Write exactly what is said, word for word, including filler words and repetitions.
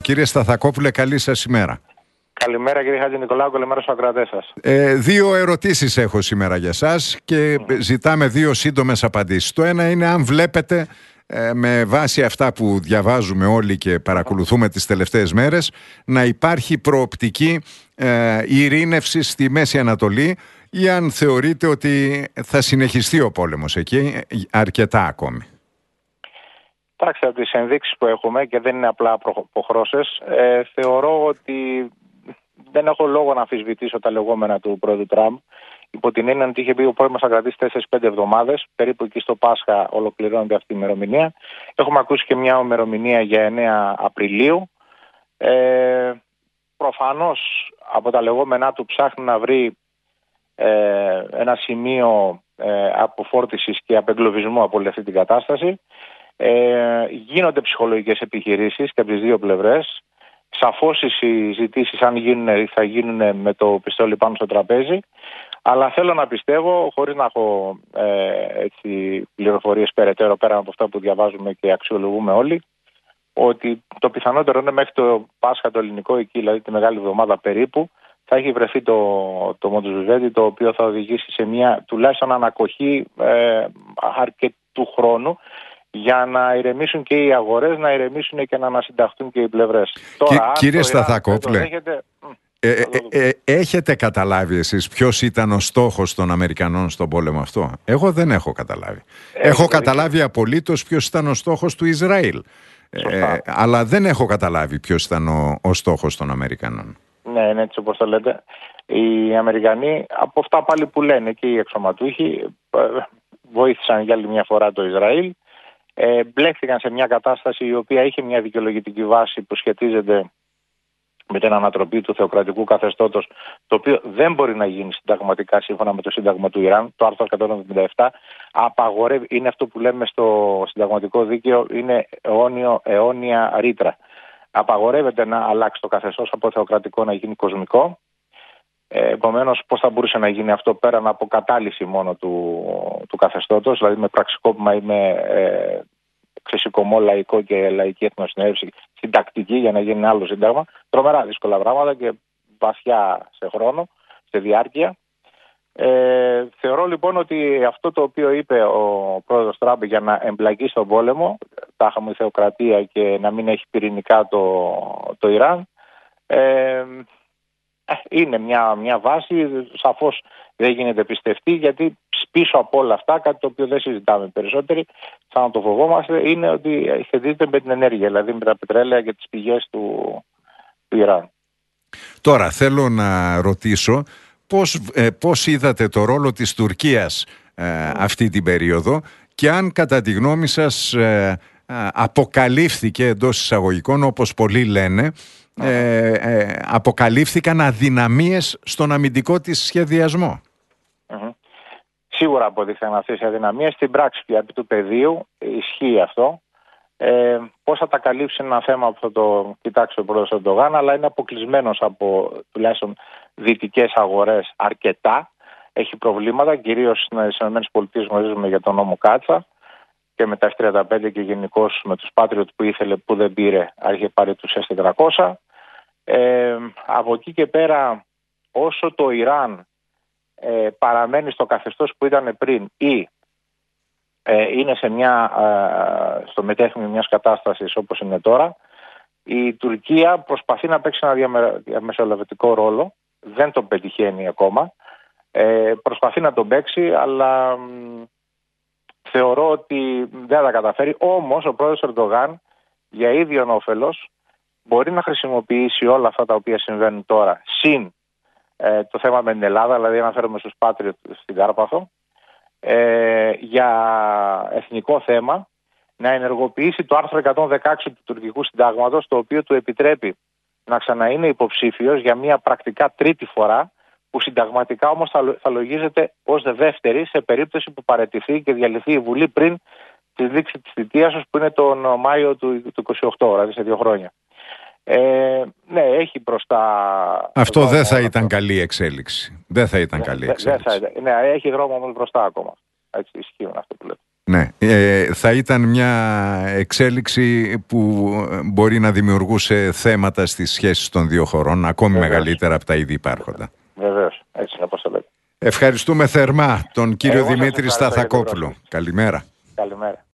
Κύριε Σταθακόπουλε, καλή σας ημέρα. Καλημέρα κύριε Χατζηνικολάου, καλημέρα στους ακροατές σας. Ε, δύο ερωτήσεις έχω σήμερα για σας και mm. ζητάμε δύο σύντομες απαντήσεις. Το ένα είναι αν βλέπετε, ε, με βάση αυτά που διαβάζουμε όλοι και παρακολουθούμε mm. τις τελευταίες μέρες, να υπάρχει προοπτική ε, ειρήνευσης στη Μέση Ανατολή ή αν θεωρείτε ότι θα συνεχιστεί ο πόλεμος εκεί αρκετά ακόμη. Εντάξει, από τις ενδείξεις που έχουμε, και δεν είναι απλά αποχρώσεις, ε, θεωρώ ότι δεν έχω λόγο να αμφισβητήσω τα λεγόμενα του πρόεδρου Τραμπ. Υπό την έννοια ότι είχε πει ο πόλεμος θα κρατήσει τέσσερις πέντε εβδομάδες, περίπου εκεί στο Πάσχα ολοκληρώνεται αυτή η ημερομηνία. Έχουμε ακούσει και μια ημερομηνία για εννέα Απριλίου. Ε, προφανώς από τα λεγόμενά του ψάχνει να βρει ε, ένα σημείο ε, αποφόρτισης και απεγκλωβισμού από όλη αυτή την κατάσταση. Ε, γίνονται ψυχολογικές επιχειρήσεις και από τις δύο πλευρές. Σαφώς οι συζητήσεις, αν γίνουν, θα γίνουν με το πιστόλι πάνω στο τραπέζι. Αλλά θέλω να πιστεύω, χωρίς να έχω ε, έτσι, πληροφορίες περαιτέρω πέρα από αυτά που διαβάζουμε και αξιολογούμε όλοι, ότι το πιθανότερο είναι μέχρι το Πάσχα το ελληνικό, εκεί δηλαδή τη Μεγάλη Εβδομάδα περίπου, θα έχει βρεθεί το, το Μοντζουβέτη, το οποίο θα οδηγήσει σε μια τουλάχιστον ανακοχή ε, αρκετού χρόνου, για να ηρεμήσουν και οι αγορές, να ηρεμήσουν και να ανασυνταχθούν και οι πλευρές. Τώρα, κύριε Σταθακόπουλε, έχετε... Ε, ε, ε, έχετε καταλάβει εσείς ποιος ήταν ο στόχος των Αμερικανών στον πόλεμο αυτό? Εγώ δεν έχω καταλάβει. Έχετε έχω δίκιο. καταλάβει απολύτως ποιος ήταν ο στόχος του Ισραήλ. Ε, αλλά δεν έχω καταλάβει ποιος ήταν ο, ο στόχος των Αμερικανών. Ναι, είναι έτσι όπως το λέτε. Οι Αμερικανοί, από αυτά πάλι που λένε και οι εξωματούχοι, βοήθησαν για άλλη μια φορά το Ισραήλ. Ε, μπλέχθηκαν σε μια κατάσταση η οποία είχε μια δικαιολογητική βάση που σχετίζεται με την ανατροπή του θεοκρατικού καθεστώτος, το οποίο δεν μπορεί να γίνει συνταγματικά σύμφωνα με το Σύνταγμα του Ιράν. Το άρθρο εκατόν εβδομήντα επτά απαγορεύει, είναι αυτό που λέμε στο συνταγματικό δίκαιο, είναι αιώνιο, αιώνια ρήτρα. Απαγορεύεται να αλλάξει το καθεστώς από θεοκρατικό να γίνει κοσμικό. Επομένως, πώς θα μπορούσε να γίνει αυτό πέραν από κατάλυση μόνο του, του καθεστώτος, δηλαδή με πραξικόπημα ή με ε, ξεσηκωμό λαϊκό και λαϊκή εθνοσυνέλευση συντακτική για να γίνει άλλο σύνταγμα. Τρομερά δύσκολα πράγματα και βαθιά σε χρόνο, σε διάρκεια. Ε, θεωρώ λοιπόν ότι αυτό το οποίο είπε ο πρόεδρος Τραμπ για να εμπλακεί στον πόλεμο, τάχα μου η θεοκρατία και να μην έχει πυρηνικά το, το Ιράν, ε, είναι μια, μια βάση, σαφώς δεν γίνεται πιστευτή, γιατί πίσω από όλα αυτά, κάτι το οποίο δεν συζητάμε περισσότεροι, σαν να το φοβόμαστε, είναι ότι σχετίζεται με την ενέργεια, δηλαδή με τα πετρέλαια και τις πηγές του, του Ιράν. Τώρα θέλω να ρωτήσω πώς, ε, πώς είδατε το ρόλο της Τουρκίας ε, αυτή την περίοδο και αν κατά τη γνώμη σας ε, ε, αποκαλύφθηκε εντός εισαγωγικών, όπως πολλοί λένε, Ε, ε, αποκαλύφθηκαν αδυναμίες στον αμυντικό της σχεδιασμό. Mm-hmm. Σίγουρα αποδείχθηκαν αυτές οι αδυναμίες. Στην πράξη πια επί του πεδίου ισχύει αυτό. Ε, πώς θα τα καλύψει ένα θέμα που θα το κοιτάξει ο πρόεδρος Ερντογάν, αλλά είναι αποκλεισμένος από τουλάχιστον δυτικές αγορές αρκετά. Έχει προβλήματα, κυρίως στις ΗΠΑ γνωρίζουμε για τον νόμο Κάτσα και με τα εφ τριάντα πέντε και γενικώς με τους Patriot που ήθελε που δεν πήρε, άρχισε πάρει τους ες τετρακόσια. Ε, από εκεί και πέρα, όσο το Ιράν ε, παραμένει στο καθεστώς που ήταν πριν ή ε, είναι σε μια, ε, στο μετέχνη μιας κατάστασης όπως είναι τώρα, η Τουρκία προσπαθεί να παίξει ένα διαμεσολαβητικό ρόλο, δεν τον πετυχαίνει ακόμα, ε, προσπαθεί να τον παίξει, αλλά μ, θεωρώ ότι δεν θα τα καταφέρει. Όμως ο πρόεδρος Ερντογάν για ίδιον όφελος μπορεί να χρησιμοποιήσει όλα αυτά τα οποία συμβαίνουν τώρα, συν ε, το θέμα με την Ελλάδα, δηλαδή αναφέρομαι στους Patriot στην Κάρπαθο, ε, για εθνικό θέμα, να ενεργοποιήσει το άρθρο εκατόν δεκαέξι του τουρκικού συντάγματος, το οποίο του επιτρέπει να ξαναείνει υποψήφιος για μια πρακτικά τρίτη φορά, που συνταγματικά όμως θα, θα λογίζεται ως δεύτερη σε περίπτωση που παραιτηθεί και διαλυθεί η Βουλή πριν τη λήξη της θητείας που είναι τον Μάιο του, του είκοσι οκτώ, δηλαδή σε δύο χρόνια. Ε, ναι, έχει μπροστά... Αυτό δεν θα ήταν καλή εξέλιξη. Δεν θα ήταν καλή εξέλιξη. Δε, δε θα, ναι, έχει δρόμο όμως μπροστά ακόμα. Έτσι ισχύουν αυτό που λέτε. Ναι, ε, θα ήταν μια εξέλιξη που μπορεί να δημιουργούσε θέματα στις σχέσεις των δύο χωρών, ακόμη Βεβαίως. μεγαλύτερα από τα ήδη υπάρχοντα. Βεβαίως, έτσι όπως το λέτε. Ευχαριστούμε θερμά τον κύριο Εγώ Δημήτρη Σταθακόπουλο. Καλημέρα. Καλημέρα.